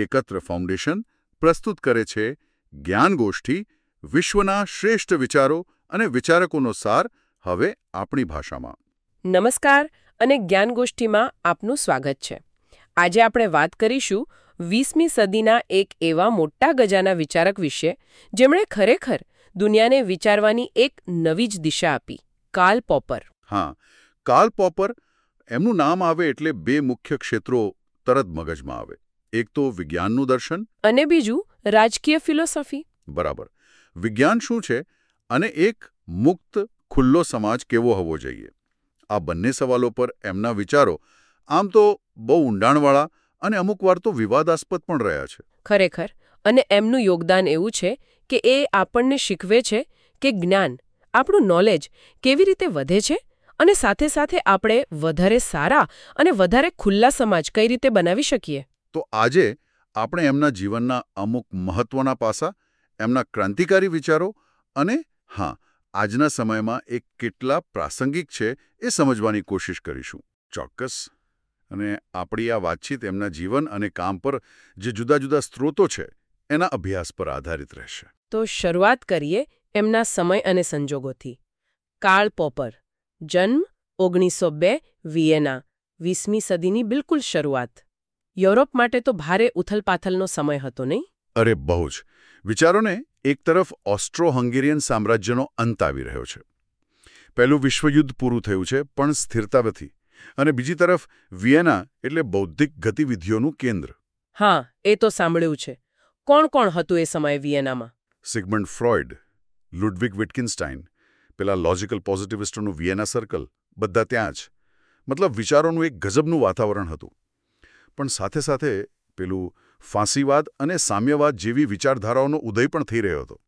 એકત્ર ફાઉન્ડેશન પ્રસ્તુત કરે છે જ્ઞાનગોષ્ઠી, વિશ્વના શ્રેષ્ઠ વિચારો અને વિચારકોનો સાર, હવે આપણી ભાષામાં. નમસ્કાર અને જ્ઞાનગોષ્ઠીમાં આપનું સ્વાગત છે. આજે આપણે વાત કરીશું 20મી સદીના એક એવા મોટા ગજાના વિચારક વિશે જેમણે ખરેખર દુનિયાને વિચારવાની એક નવી જ દિશા આપી, કાર્લ પોપર. હા, કાર્લ પોપર. એમનું નામ આવે એટલે બે મુખ્ય ક્ષેત્રો તરત મગજમાં આવે. એક તો વિજ્ઞાનનું દર્શન અને બીજું રાજકીય ફિલોસોફી. બરાબર. વિજ્ઞાન શું છે અને એક મુક્ત, ખુલ્લો સમાજ કેવો હોવો જોઈએ. આ બંને સવાલો પર એમના વિચારો આમ તો બહુ ઊંડાણવાળા અને અમુકવાર તો વિવાદાસ્પદ પણ રહ્યા છે. ખરેખર. અને એમનું યોગદાન એવું છે કે એ આપણને શીખવે છે કે જ્ઞાન, આપણું નોલેજ કેવી રીતે વધે છે અને સાથે સાથે આપણે વધારે સારા અને વધારે ખુલ્લા સમાજ કઈ રીતે બનાવી શકીએ. તો આજે આપણે એમના જીવનના અમુક મહત્વના પાસા, એમના ક્રાંતિકારી વિચારો અને હા, આજના સમયમાં એ કેટલા પ્રાસંગિક છે એ સમજવાની કોશિશ કરીશું. ચોક્કસ. અને આપણી આ વાતચીત એમના જીવન અને કામ પર જે જુદા જુદા સ્ત્રોતો છે એના અભ્યાસ પર આધારિત રહેશે. તો શરૂઆત કરીએ એમના સમય અને સંજોગોથી. કાર્લ પોપર. જન્મ 1902, વિયેના. 20મી સદીની બિલકુલ શરૂઆત. યુરોપ માટે તો ભારે ઉથલપાથલનો સમય હતો, નહીં? અરે બહુ જ. વિચારોને, એક તરફ ઓસ્ટ્રો-હંગેરિયન સામ્રાજ્યનો અંત આવી રહ્યો છે. પહેલું વિશ્વયુદ્ધ પૂરું થયું છે પણ સ્થિરતા નથી. અને બીજી તરફ વિયેના એટલે બૌદ્ધિક ગતિવિધિઓનું કેન્દ્ર. હા, એ તો સાંભળ્યું છે. કોણ કોણ હતું એ સમયે વિયેનામાં? સિગમન્ડ ફ્રોઇડ, લુડવિગ વિટકિન્સ્ટાઇન, પેલા લોજિકલ પોઝિટિવિસ્ટોનું વિયેના સર્કલ, બધા ત્યાં જ. મતલબ વિચારોનું એક ગજબનું વાતાવરણ હતું. પણ સાથે સાથે પેલું ફાંસીવાદ અને સામ્યવાદ જેવી વિચારધારાઓનો ઉદય પણ થઈ રહ્યો હતો.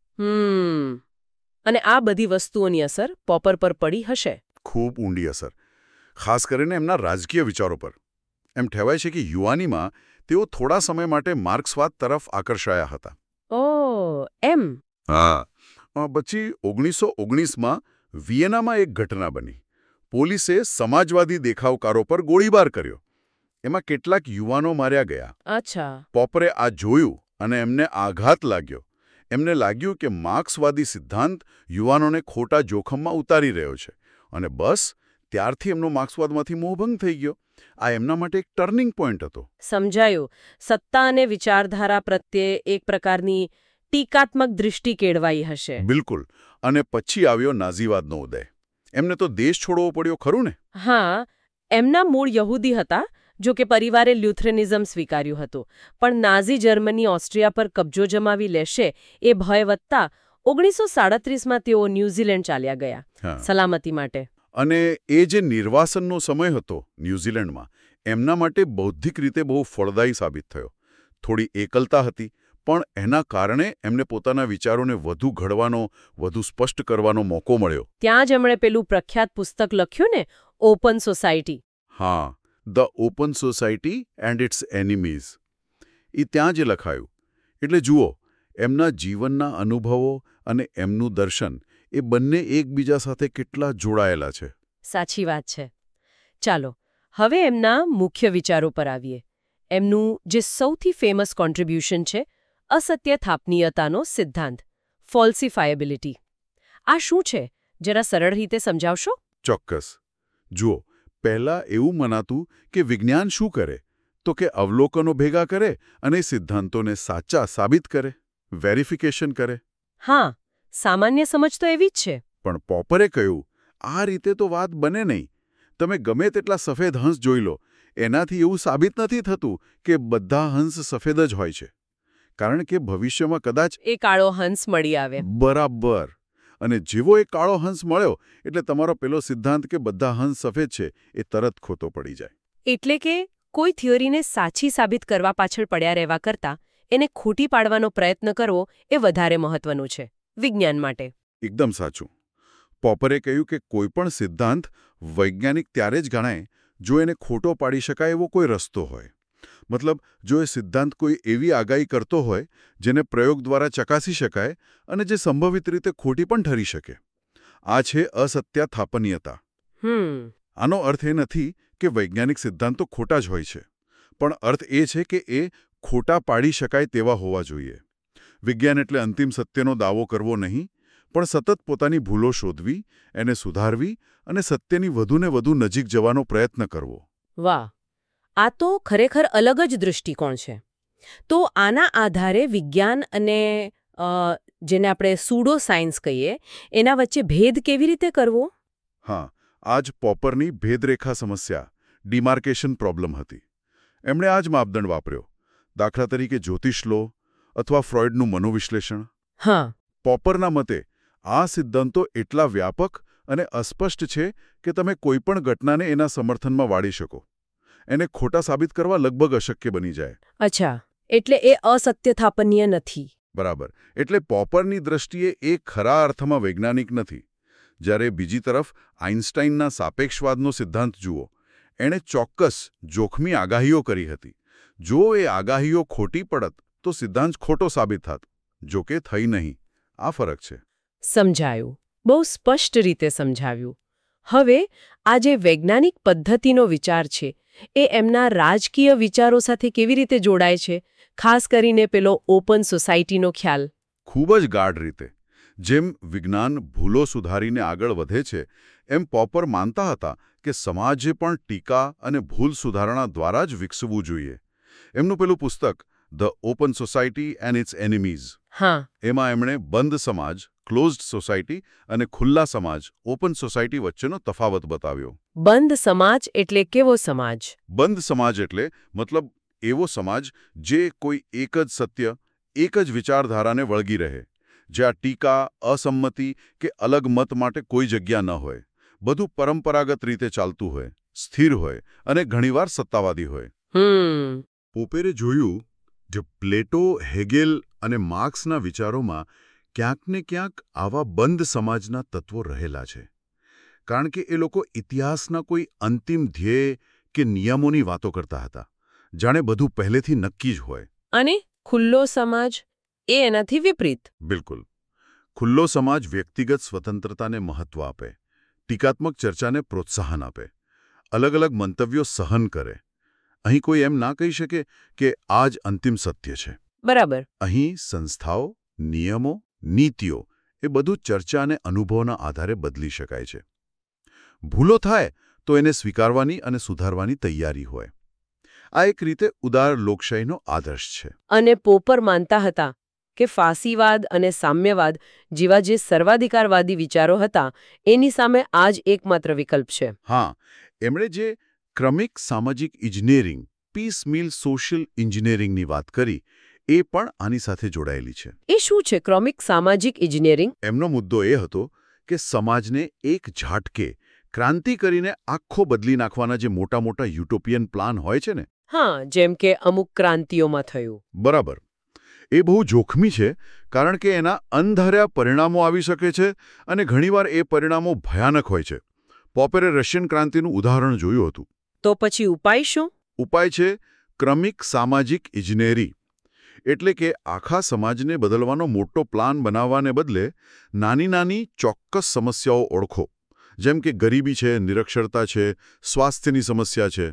અને આ બધી વસ્તુઓની અસર પોપર પર પડી હશે. ખૂબ ઊંડી અસર. ખાસ કરીને એમના રાજકીય વિચારો પર. એમ કહેવાય છે કે યુવાનીમાં તેઓ થોડા સમય માટે માર્ક્સવાદ તરફ આકર્ષાયા હતા. ઓહ, એમ. હા. પછી 1919માં વિયેનામાં એક ઘટના બની. પોલીસે સમાજવાદી દેખાવકારો પર ગોળીબાર કર્યો. એમાં કેટલાક યુવાનો માર્યા ગયા. અચ્છા. પોપરે આ જોયું અને એમને આઘાત લાગ્યો. એમને લાગ્યું કે માર્ક્સવાદી સિદ્ધાંત યુવાનોને ખોટા જોખમમાં ઉતારી રહ્યો છે. અને બસ ત્યારથી એમનો માર્ક્સવાદમાંથી મોહભંગ થઈ ગયો. આ એમના માટે એક ટર્નિંગ પોઈન્ટ હતો. સમજાયું. સત્તા અને વિચારધારા પ્રત્યે એક પ્રકારની ટીકાત્મક દૃષ્ટિ કેળવાઈ હશે. બિલકુલ. અને પછી આવ્યો નાઝીવાદનો ઉદય. એમને તો દેશ છોડવો પડ્યો, ખરું ને? હા. એમના મૂળ યહૂદી હતા. જો કે પરિવારે લ્યુથરેનિઝમ સ્વીકાર્યું હતું. પણ નાઝી જર્મની ઓસ્ટ્રિયા પર કબજો જમાવી લેશે એ ભય વધતા 1937માં તેઓ ન્યૂઝીલેન્ડ ચાલ્યા ગયા સલામતી માટે. અને એ જે નિર્વાસનનો સમય હતો ન્યૂઝીલેન્ડમાં, એમના માટે બૌદ્ધિક રીતે બહુ ફળદાયી સાબિત થયો. થોડી એકલતા હતી, પણ એના કારણે એમને પોતાના વિચારોને વધુ ઘડવાનો, વધુ સ્પષ્ટ કરવાનો મોકો મળ્યો. ત્યાં જ એમણે પેલું પ્રખ્યાત પુસ્તક લખ્યું ને, ઓપન સોસાયટી. હા, the open society and its enemies. એ ત્યાં જ લખાયું. એટલે જુઓ, એમના જીવનના અનુભવો અને એમનું દર્શન એ બંને એકબીજા સાથે કેટલા જોડાયેલા છે. સાચી વાત છે. ચાલો, હવે એમના મુખ્ય વિચારો પર આવીએ. એમનું જે સૌથી ફેમસ કોન્ટ્રીબ્યુશન છે, અસત્ય થાપનીયતાનો સિદ્ધાંત, ફોલ્સિફાયેબિલિટી. આ શું છે? જરા સરળ રીતે સમજાવશો? ચોક્કસ. જુઓ, પહેલાં એવું મનાતું કે વિજ્ઞાન શું કરે? તો કે અવલોકનો ભેગા કરે અને સિદ્ધાંતોને સાચા સાબિત કરે, વેરિફિકેશન કરે. હા, સામાન્ય સમજ તો એવી જ છે. પણ પોપરે કહ્યું, આ રીતે તો વાત બને નહીં. તમે ગમે તેટલા સફેદ હંસ જોઈ લો, એનાથી એવું સાબિત નથી થતું કે બધા હંસ સફેદ જ હોય છે. કારણ કે ભવિષ્યમાં કદાચ એ કાળો હંસ મળી આવે. બરાબર. અને જેવો એક કાળો હંસ મળ્યો એટલે તમારો પેલો સિદ્ધાંત કે બધા હંસ સફેદ છે એ તરત ખોટો પડી જાય. એટલે કે કોઈ થિયરીને સાચી સાબિત કરવા પાછળ પડ્યા રહેવા કરતાં એને ખોટી પાડવાનો પ્રયત્ન કરવો એ વધારે મહત્વનું છે વિજ્ઞાન માટે. એકદમ સાચું. પોપરે કહ્યું કે કોઈપણ સિદ્ધાંત વૈજ્ઞાનિક ત્યારે જ ગણાય જો એને ખોટો પાડી શકાય એવો કોઈ રસ્તો હોય. મતલબ, જો એ સિદ્ધાંત કોઈ એવી આગાહી કરતો હોય જેને પ્રયોગ દ્વારા ચકાસી શકાય અને જે સંભવિત રીતે ખોટી પણ ઠરી શકે. આ છે અસત્ય થાપનીયતા. આનો અર્થ એ નથી કે વૈજ્ઞાનિક સિદ્ધાંતો ખોટા જ હોય છે, પણ અર્થ એ છે કે એ ખોટા પાડી શકાય તેવા હોવા જોઈએ. વિજ્ઞાન એટલે અંતિમ સત્યનો દાવો કરવો નહીં, પણ સતત પોતાની ભૂલો શોધવી, એને સુધારવી અને સત્યની વધુને વધુ નજીક જવાનો પ્રયત્ન કરવો. વાહ, આ તો ખરેખર અલગ જ દૃષ્ટિકોણ છે. તો આના આધારે વિજ્ઞાન અને જેને આપણે સૂડો સાયન્સ કહીએ એના વચ્ચે ભેદ કેવી રીતે કરવો? હા, આ જ પોપરની ભેદરેખા સમસ્યા, ડિમાર્કેશન પ્રોબ્લેમ હતી. એમણે આ જ માપદંડ વાપર્યો. દાખલા તરીકે જ્યોતિષ લો અથવા ફ્રોઇડનું મનોવિશ્લેષણ. હા. પોપરના મતે આ સિદ્ધાંતો એટલા વ્યાપક અને અસ્પષ્ટ છે કે તમે કોઈપણ ઘટનાને એના સમર્થનમાં વાળી શકો. એને ખોટા સાબિત કરવા લગભગ અશક્ય બની જાય. અચ્છા, એટલે એ અસત્યથાપનીય નથી. બરાબર. એટલે પોપરની દ્રષ્ટિએ એ ખરા અર્થમાં વૈજ્ઞાનિક નથી. જ્યારે બીજી તરફ આઇન્સ્ટાઈનના સાપેક્ષવાદનો સિદ્ધાંત જુઓ. એણે ચોક્કસ જોખમી આગાહીઓ કરી હતી. જો એ આગાહીઓ ખોટી પડત તો સિદ્ધાંત ખોટો સાબિત થાત. જોકે થઈ નહીં. આ ફરક છે. સમજાયું. બહુ સ્પષ્ટ રીતે સમજાવ્યું. હવે આ જે વૈજ્ઞાનિક પદ્ધતિનો વિચાર છે એ એમના રાજકીય વિચારો સાથે કેવી રીતે જોડાય છે? ખાસ કરીને પેલો ઓપન સોસાયટીનો ખ્યાલ. ખૂબ જ ગાઢ રીતે. જેમ વિજ્ઞાન ભૂલો સુધારીને આગળ વધે છે, એમ પોપર માનતા હતા કે સમાજે પણ ટીકા અને ભૂલ સુધારણા દ્વારા જ વિકસવું જોઈએ. એમનું પેલું પુસ્તક the open society and its enemies, હા, એમાં એમણે બંધ સમાજ ક્લોઝડ સોસાયટી અને ખુલ્લા સમાજ ઓપન સોસાયટી વચ્ચેનો તફાવત બતાવ્યો. બંધ સમાજ એટલે કેવો સમાજ? બંધ સમાજ એટલે મતલબ એવો સમાજ જે કોઈ એક જ સત્ય, એક જ વિચારધારાને વળગી રહે, જ્યાં ટીકા, અસંમતિ કે અલગ મત માટે કોઈ જગ્યા ન હોય. બધું પરંપરાગત રીતે ચાલતું હોય, સ્થિર હોય અને ઘણીવાર સત્તાવાદી હોય. પોપેરે જોયું કે પ્લેટો, હેગેલ અને માર્ક્સના વિચારોમાં ક્યાંક ને ક્યાંક આવા બંધ સમાજના તત્વો રહેલા છે. કારણ કે એ લોકો ઇતિહાસના કોઈ અંતિમ ધ્યેય કે નિયમોની વાતો કરતા હતા, જાણે બધું પહેલેથી નક્કી જ હોય. અને ખુલ્લો સમાજ એ એનાથી વિપરીત. બિલકુલ. ખુલ્લો સમાજ વ્યક્તિગત સ્વતંત્રતાને મહત્વ આપે, ટીકાત્મક ચર્ચાને પ્રોત્સાહન આપે, અલગ અલગ મંતવ્યો સહન કરે. અહીં કોઈ એમ ના કહી શકે કે આ જ અંતિમ સત્ય છે. બરાબર. અહીં સંસ્થાઓ, નિયમો, નીતિઓ એ બધું ચર્ચા અને અનુભવના આધારે બદલી શકાય છે. ભૂલો થાય તો એને સ્વીકારવાની અને સુધારવાની તૈયારી હોય. આ એક રીતે ઉદાર લોકશાહીનો આદર્શ છે. અને પોપર માનતા હતા કે ફાસીવાદ અને સામ્યવાદ જેવા જે સર્વાધિકારવાદી વિચારો હતા એની સામે આ જ એકમાત્ર વિકલ્પ છે. હા, એમણે જે ક્રમિક સામાજિક ઇજનેરિંગ, પીસમીલ સોશિયલ ઇન્જિનિયરિંગની વાત કરી, એ પણ આની સાથે જોડાયેલી છે. એ શું છે ક્રમિક સામાજિક ઇજનેરિંગ? એમનો મુદ્દો એ હતો કે સમાજને એક ઝાટકે ક્રાંતિ કરીને આખો બદલી નાખવાના જે મોટા મોટા યુટોપિયન પ્લાન હોય છે ને. હા, જેમ કે અમુક ક્રાંતિઓમાં થયું. બરાબર. એ બહુ જોખમી છે, કારણ કે એના અણધાર્યા પરિણામો આવી શકે છે અને ઘણીવાર એ પરિણામો ભયાનક હોય છે. પોપરે રશિયન ક્રાંતિનું ઉદાહરણ જોયું હતું. તો પછી ઉપાય શું? ઉપાય છે ક્રમિક સામાજિક ઇજનેરી. એટલે કે આખા સમાજને બદલવાનો મોટો પ્લાન બનાવવાને બદલે નાની નાની ચોક્કસ સમસ્યાઓ ઓળખો. જેમ કે ગરીબી છે, નિરક્ષરતા છે, સ્વાસ્થ્યની સમસ્યા છે.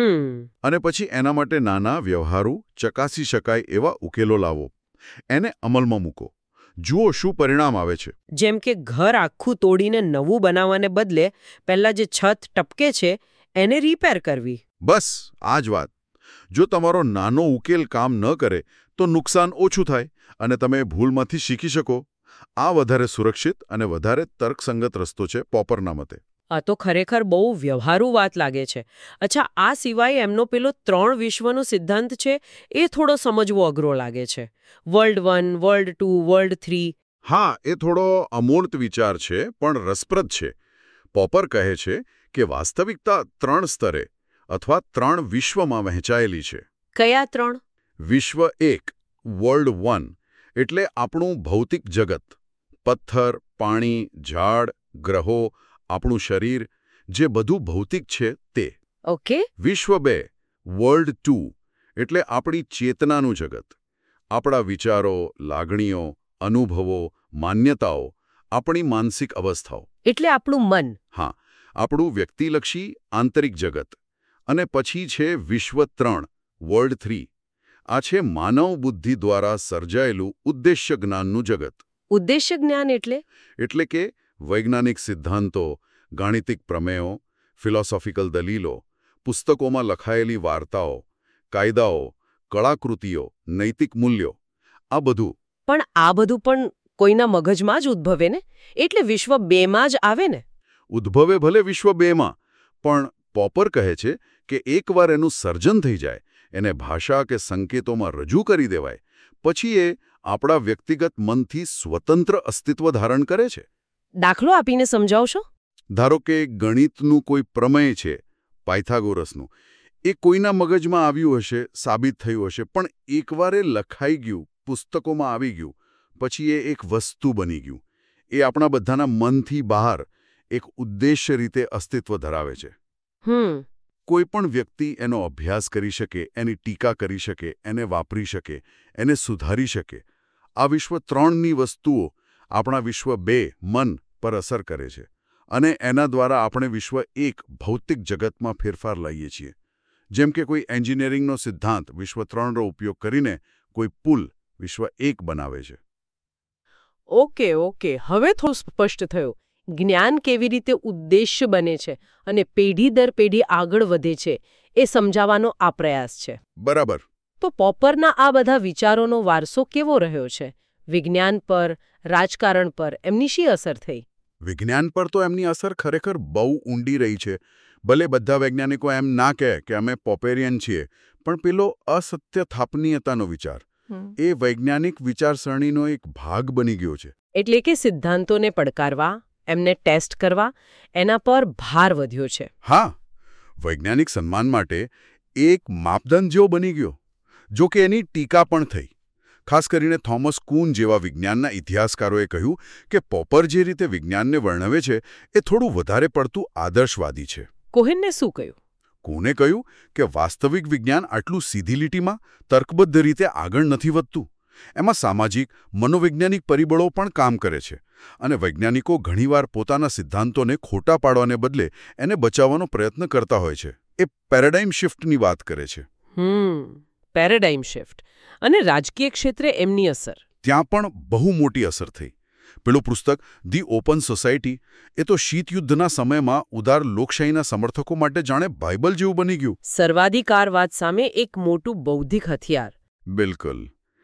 અને પછી એના માટે નાના વ્યવહારુ, ચકાસી શકાય એવા ઉકેલો લાવો. એને અમલમાં મૂકો. જુઓ શું પરિણામ આવે છે. જેમ કે ઘર આખું તોડીને નવું બનાવવાને બદલે પહેલા જે છત ટપકે છે એને રિપેર કરવી. બસ આ જ વાત. જો તમારો નાનો ઉકેલ કામ ન કરે તો નુકસાન ઓછું થાય અને તમે ભૂલમાંથી શીખી શકો. આ વધારે સુરક્ષિત અને વધારે તર્કસંગત રસ્તો છે પોપરના મતે. આ તો ખરેખર બહુ વ્યવહારુ વાત લાગે છે. અચ્છા, આ સિવાય એમનો પેલો 3 વિશ્વનો સિદ્ધાંત છે એ થોડો સમજવો અઘરો લાગે છે. World 1, world 2, world 3. હા, એ થોડો અમૂર્ત વિચાર છે, પણ રસપ્રદ છે. પોપર કહે છે કે વાસ્તવિકતા 3 સ્તરે અથવા 3 વિશ્વમાં વહેંચાયેલી છે. કયા 3? વિશ્વ 1, વર્લ્ડ 1, એટલે આપણું ભૌતિક જગત. પથ્થર, પાણી, ઝાડ, ગ્રહો, આપણું શરીર, જે બધું ભૌતિક છે તે. ઓકે. વિશ્વ 2, વર્લ્ડ 2, એટલે આપણી ચેતનાનું જગત. આપણા વિચારો, લાગણીઓ, અનુભવો, માન્યતાઓ, આપણી માનસિક અવસ્થાઓ. એટલે આપણું મન. હા, આપણું વ્યક્તિલક્ષી આંતરિક જગત. અને પછી છે વિશ્વ 3, વર્લ્ડ 3. આ છે માનવ બુદ્ધિ દ્વારા સર્જાયેલું ઉદ્દેશ્ય જ્ઞાનનું જગત. ઉદ્દેશ્ય જ્ઞાન એટલે? એટલે કે વૈજ્ઞાનિક સિદ્ધાંતો, ગાણિતિક પ્રમેયો, ફિલોસોફિકલ દલીલો, પુસ્તકોમાં લખાયેલી વાર્તાઓ, કાયદાઓ, કળાકૃતિઓ, નૈતિક મૂલ્યો, આ બધું. પણ આ બધું પણ કોઈના મગજમાં જ ઉદ્ભવે ને? એટલે વિશ્વ 2માં જ આવે ને? ઉદ્ભવે ભલે વિશ્વ 2માં, પણ પોપર કહે છે કે એકવાર એનું સર્જન થઈ જાય, એને ભાષા કે સંકેતોમાં રજૂ કરી દેવાય, પછી એ આપણા વ્યક્તિગત મનથી સ્વતંત્ર અસ્તિત્વ ધારણ કરે છે. દાખલો આપીને સમજાવશો? ધારો કે ગણિતનું કોઈ પ્રમેય છે, પાયથાગોરસનું. એ કોઈના મગજમાં આવ્યું હશે, સાબિત થયું હશે, પણ એકવાર એ લખાઈ ગયું, પુસ્તકોમાં આવી ગયું, પછી એ એક વસ્તુ બની ગયું. એ આપણા બધાના મનથી બહાર એક ઉદ્દેશ્ય રીતે અસ્તિત્વ ધરાવે છે. કોઈ પણ વ્યક્તિ એનો અભ્યાસ કરી શકે, એની ટીકા કરી શકે, એને વાપરી શકે, એને સુધારી શકે. આ વિશ્વ 3ની વસ્તુઓ આપણા વિશ્વ 2 મન પર અસર કરે છે, અને એના દ્વારા આપણે વિશ્વ 1 ભૌતિક જગતમાં ફેરફાર લાવીએ છીએ. જેમ કે કોઈ એન્જિનિયરિંગનો સિદ્ધાંત વિશ્વ 3નો ઉપયોગ કરીને કોઈ પુલ વિશ્વ 1 બનાવે છે. ઓકે, હવે થોડું સ્પષ્ટ થયું. જ્ઞાન કેવી રીતે ઉદ્દેશ્ય બને છે અને પેઢી દર પેઢી આગળ વધે છે એ સમજાવવાનો આ પ્રયાસ છે. બરાબર. તો પોપરના આ બધા વિચારોનો વારસો કેવો રહ્યો છે? વિજ્ઞાન પર, રાજકારણ પર એમની શી અસર થઈ? વિજ્ઞાન પર તો એમની અસર ખરેખર બહુ ઊંડી રહી છે. ભલે બધા વૈજ્ઞાનિકો એમ ના કહે કે અમે પોપેરિયન છીએ, પણ પેલો અસત્ય થાપનીયતાનો વિચાર એ વૈજ્ઞાનિક વિચારસરણીનો એક ભાગ બની ગયો છે. એટલે કે સિદ્ધાંતોને પડકારવા, એમને ટેસ્ટ કરવા, એના પર ભાર વધ્યો છે. હા, વૈજ્ઞાનિક સન્માન માટે એક માપદંડ જેવો બની ગયો. જો કે એની ટીકા પણ થઈ. ખાસ કરીને થોમસ કુન જેવા વિજ્ઞાનના ઇતિહાસકારોએ કહ્યું કે પોપર જે રીતે વિજ્ઞાનને વર્ણવે છે એ થોડું વધારે પડતું આદર્શવાદી છે. કોહેનને શું કહ્યું? કુને કહ્યું કે વાસ્તવિક વિજ્ઞાન આટલું સીધી લીટીમાં તર્કબદ્ધ રીતે આગળ નથી વધતું. એમાં સામાજિક, મનોવૈજ્ઞાનિક પરિબળો પણ કામ કરે છે, અને વૈજ્ઞાનિકો ઘણીવાર પોતાના સિદ્ધાંતોને ખોટા પાડવાને બદલે એને બચાવવાનો પ્રયત્ન કરતા હોય છે. એ પેરેડાઇમ શિફ્ટની વાત કરે છે. Paradigm shift. અને રાજકીય ક્ષેત્રે એમની અસર? ત્યાં પણ બહુ મોટી અસર થઈ. પેલું પુસ્તક ધી ઓપન સોસાયટી એ તો શીતયુદ્ધના સમયમાં ઉદાર લોકશાહીના સમર્થકો માટે જાણે બાઇબલ જેવું બની ગયું. સર્વાધિકારવાદ સામે એક મોટું બૌદ્ધિક હથિયાર. બિલકુલ.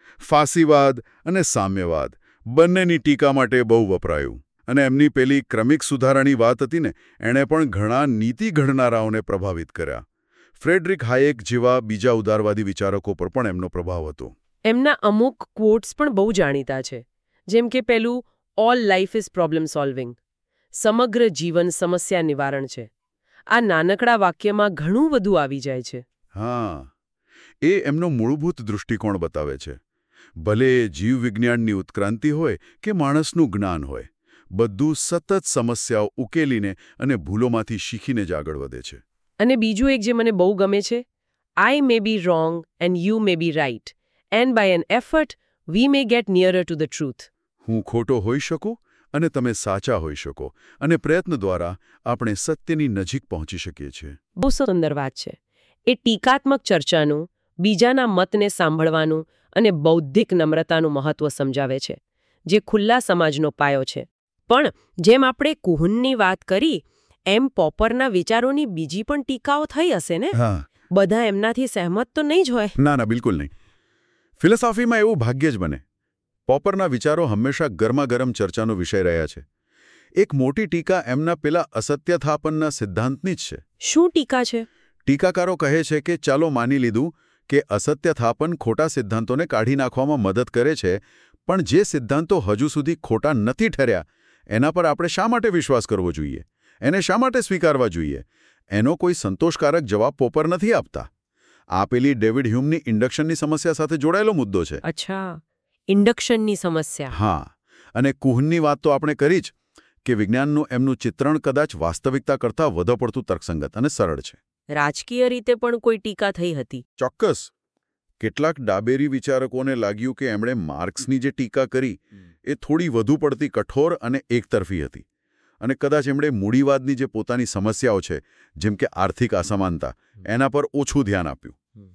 ફાસીવાદ અને સામ્યવાદ બંનેની ટીકા માટે બહુ વપરાયું. અને એમની પેલી ક્રમિક સુધારાની વાત હતી ને, એણે પણ ઘણા નીતિ ઘડનારાઓને પ્રભાવિત કર્યા. ફ્રેડરિક હાયેક જેવા બીજા ઉદારવાદી વિચારકો પર પણ એમનો પ્રભાવ હતો. એમના અમુક ક્વોટ્સ પણ બહુ જાણીતા છે. જેમ કે પેલું all life is problem solving, સમગ્ર જીવન સમસ્યા નિવારણ છે. આ નાનકડા વાક્યમાં ઘણું બધું આવી જાય છે. હા, એ એમનો મૂળભૂત દૃષ્ટિકોણ બતાવે છે. ભલે જીવવિજ્ઞાનની ઉત્ક્રાંતિ હોય કે માણસનું જ્ઞાન હોય, બધું સતત સમસ્યાઓ ઉકેલીને અને ભૂલોમાંથી શીખીને જ આગળ વધે છે. અને બીજું એક જે મને બહુ ગમે છે, I may be wrong and you may be right, and by an effort we may get nearer to the truth. હું ખોટો હોઈ શકું અને તમે સાચા હોઈ શકો, અને પ્રયત્ન દ્વારા આપણે સત્યની નજીક પહોંચી શકીએ છીએ. બહુ સુંદર વાત છે. એ ટીકાત્મક ચર્ચાનું, બીજાના મતને સાંભળવાનું અને બૌદ્ધિક નમ્રતાનું મહત્વ સમજાવે છે, જે ખુલ્લા સમાજનો પાયો છે. પણ જેમ આપણે કુહનની વાત કરી, એમ પોપરના વિચારોની બીજી પણ ટીકાઓ થઈ હશે ને? હા. બધા એમનાથી સહેમત તો નહીં જ હોય. ના, બિલકુલ નહીં. ફિલોસોફીમાં એવું ભાગ્ય જ બને. પોપરના વિચારો હંમેશા ગરમાગરમ ચર્ચાનો વિષય રહ્યા છે. એક મોટી ટીકા એમના પેલા અસત્યથાપનના સિદ્ધાંતની જ છે. શું ટીકા છે? ટીકાકારો કહે છે કે ચાલો માની લીધું કે અસત્યથાપન ખોટા સિદ્ધાંતોને કાઢી નાખવામાં મદદ કરે છે, પણ જે સિદ્ધાંતો હજુ સુધી ખોટા નથી ઠર્યા એના પર આપણે શા માટે વિશ્વાસ કરવો જોઈએ? એને શા માટે સ્વીકારવા જોઈએ? એનો કોઈ સંતોષકારક જવાબ પોપર નથી આપતા. આ પેલી ડેવિડ હ્યુમની ઇન્ડક્શનની સમસ્યા સાથે જોડાયેલો મુદ્દો છે. અચ્છા, ઇન્ડક્શનની સમસ્યા. હા, અને કુહનની વાત તો આપણે કરી જ કે વિજ્ઞાનનું એમનું ચિત્રણ કદાચ વાસ્તવિકતા કરતાં વધુ પડતું તર્કસંગત અને સરળ છે. રાજકીય રીતે પણ કોઈ ટીકા થઈ હતી? ચોક્કસ. કેટલાક ડાબેરી વિચારકોને લાગ્યું કે એમણે માર્ક્સની જે ટીકા કરી એ થોડી વધુ પડતી કઠોર અને એકતરફી હતી, અને કદાચ એમણે મૂડીવાદની જે પોતાની સમસ્યાઓ છે, જેમ કે આર્થિક અસમાનતા, એના પર ઓછું ધ્યાન આપ્યું.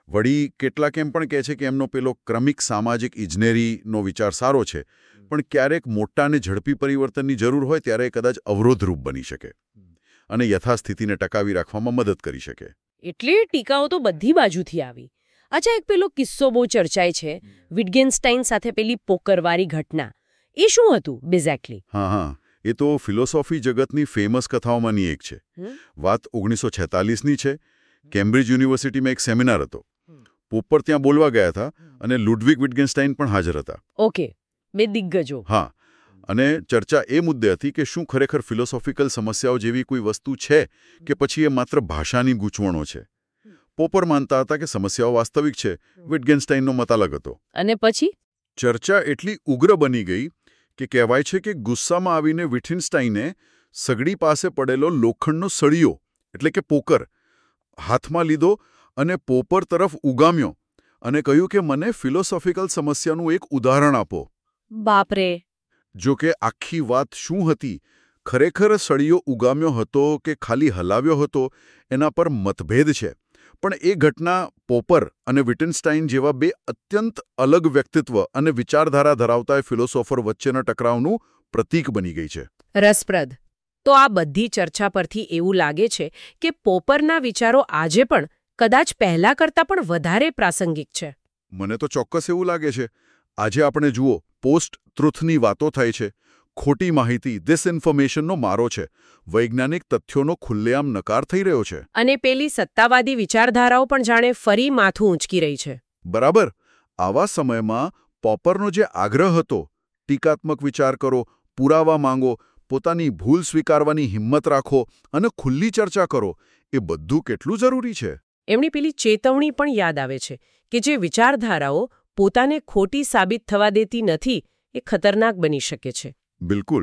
વળી કેટલાક એમ પણ કહે છે કે એમનો પેલો ક્રમિક સામાજિક ઇજનેરીનો વિચાર સારો છે, પણ ક્યારેક મોટા અને ઝડપી પરિવર્તનની જરૂર હોય ત્યારે એ કદાચ અવરોધરૂપ બની શકે અને યથાસ્થિતિને ટકાવી રાખવામાં મદદ કરી શકે. એટલે ટીકાઓ તો બધી બાજુથી આવી. અચ્છા, એક પેલો કિસ્સો બહુ ચર્ચાય છે, વિટગેન્સ્ટાઈન સાથે પેલી પોકરવાળી ઘટના. એ શું હતું બેઝેક્ટલી? હા, એ તો ફિલોસોફી જગતની ફેમસ કથાઓમાંની એક છે. વાત 1946ની છે. કેમ્બ્રિજ યુનિવર્સિટીમાં એક સેમિનાર હતો. પોપર ત્યાં બોલવા ગયા હતા અને લુડવિગ વિટગેન્સ્ટાઈન પણ હાજર હતા. ઓકે, બે દિગ્ગજો. હા, અને ચર્ચા એ મુદ્દે હતી કે શું ખરેખર ફિલોસોફિકલ સમસ્યાઓ જેવી કોઈ વસ્તુ છે કે પછી એ માત્ર ભાષાની ગૂંચવણો છે. પોપર માનતા હતા કે સમસ્યાઓ વાસ્તવિક છે. વિટગેન્સ્ટાઈનનો મત અલગ હતો. અને પછી ચર્ચા એટલી ઉગ્ર બની ગઈ કે કહેવાય છે કે ગુસ્સામાં આવીને વિટગેન્સ્ટાઈને સગડી પાસે પડેલો લોખંડનો સળિયો એટલે કે પોકર હાથમાં લીધો અને પોપર તરફ ઉગામ્યો અને કહ્યું કે મને ફિલોસોફિકલ સમસ્યાનું એક ઉદાહરણ આપો. બાપરે. જો કે આખી વાત શું હતી, ખરેખર સળિયો ઉગામ્યો હતો કે ખાલી હલાવ્યો હતો, એના પર મતભેદ છે. પણ એ ઘટના પોપર અને વિટગેન્સ્ટાઈન જેવા બે અત્યંત અલગ વ્યક્તિત્વ અને વિચારધારા ધરાવતા ફિલોસોફર વચ્ચેના ટકરાવનું પ્રતીક બની ગઈ છે. રસપ્રદ. તો આ બધી ચર્ચા પરથી એવું લાગે છે કે પોપરના વિચારો આજે પણ કદાચ પહેલા કરતાં પણ વધારે પ્રાસંગિક છે. મને તો ચોક્કસ એવું લાગે છે. આજે આપણે જુઓ, પોસ્ટ ટ્રુથની વાતો થાય છે. ખોટી માહિતી, ડિસઇન્ફોર્મેશનનો મારો છે. વૈજ્ઞાનિક તથ્યોનો ખુલ્લેઆમ નકાર થઈ રહ્યો છે. અને પેલી સત્તાવાદી વિચારધારાઓ પણ જાણે ફરી માથું ઊંચકી રહી છે. બરાબર. આવા સમયમાં પોપરનો જે આગ્રહ હતો, ટીકાત્મક વિચાર કરો, પુરાવા માંગો, પોતાની ભૂલ સ્વીકારવાની હિંમત રાખો અને ખુલ્લી ચર્ચા કરો, એ બધું કેટલું જરૂરી છે. એમની પેલી ચેતવણી પણ યાદ આવે છે કે જે વિચારધારાઓ પોતાને ખોટી સાબિત થવા દેતી નથી, એ ખતરનાક બની શકે છે. બિલકુલ.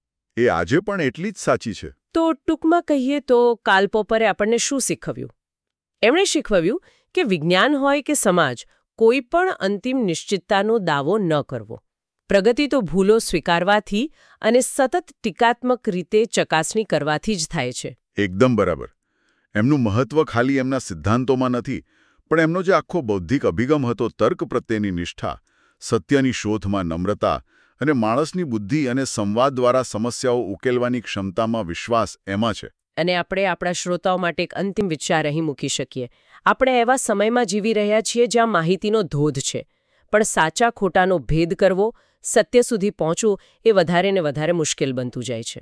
એ આજે પણ એટલી જ સાચી છે. તો ટૂંકમાં કહીએ તો કાર્લ પોપરે આપણને શું શીખવ્યું? એમણે શીખવ્યું કે વિજ્ઞાન હોય કે સમાજ, કોઈ પણ અંતિમ નિશ્ચિતતાનો દાવો ન કરવો. પ્રગતિ તો ભૂલો સ્વીકારવાથી અને સતત ટીકાત્મક રીતે ચકાસણી કરવાથી જ થાય છે. એકદમ બરાબર. એમનું મહત્વ ખાલી એમના સિદ્ધાંતોમાં નથી, પણ એમનો જે આખો બૌદ્ધિક અભિગમ હતો, તર્ક પ્રત્યેની નિષ્ઠા, સત્યની શોધમાં નમ્રતા અને માણસની બુદ્ધિ અને સંવાદ દ્વારા સમસ્યાઓ ઉકેલવાની ક્ષમતામાં વિશ્વાસ એમાં છે. અને આપણે આપણા શ્રોતાઓ માટે એક અંતિમ વિચાર અહીં મૂકી શકીએ. આપણે એવા સમયમાં જીવી રહ્યા છીએ જ્યાં માહિતીનો ધોધ છે, પણ સાચા ખોટાનો ભેદ કરવો, સત્ય સુધી પહોંચવું એ વધારે ને વધારે મુશ્કેલ બનતું જાય છે.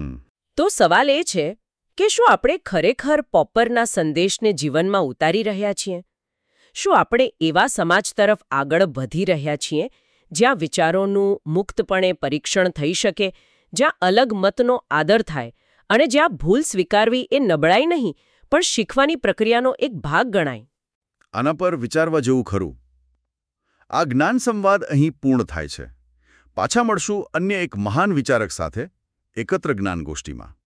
તો સવાલ એ છે કે શું આપણે ખરેખર પોપરના સંદેશને જીવનમાં ઉતારી રહ્યા છીએ? શું આપણે એવા સમાજ તરફ આગળ વધી રહ્યા છીએ જ્યાં વિચારોનું મુક્તપણે પરીક્ષણ થઈ શકે, જ્યાં અલગ મતનો આદર થાય અને જ્યાં ભૂલ સ્વીકારવી એ નબળાઈ નહીં પણ શીખવાની પ્રક્રિયાનો એક ભાગ ગણાય? આના પર વિચારવા જેવું ખરું. આ જ્ઞાન સંવાદ અહીં પૂર્ણ થાય છે. પાછા મળશું અન્ય એક મહાન વિચારક સાથે એકત્ર જ્ઞાન ગોષ્ઠીમાં.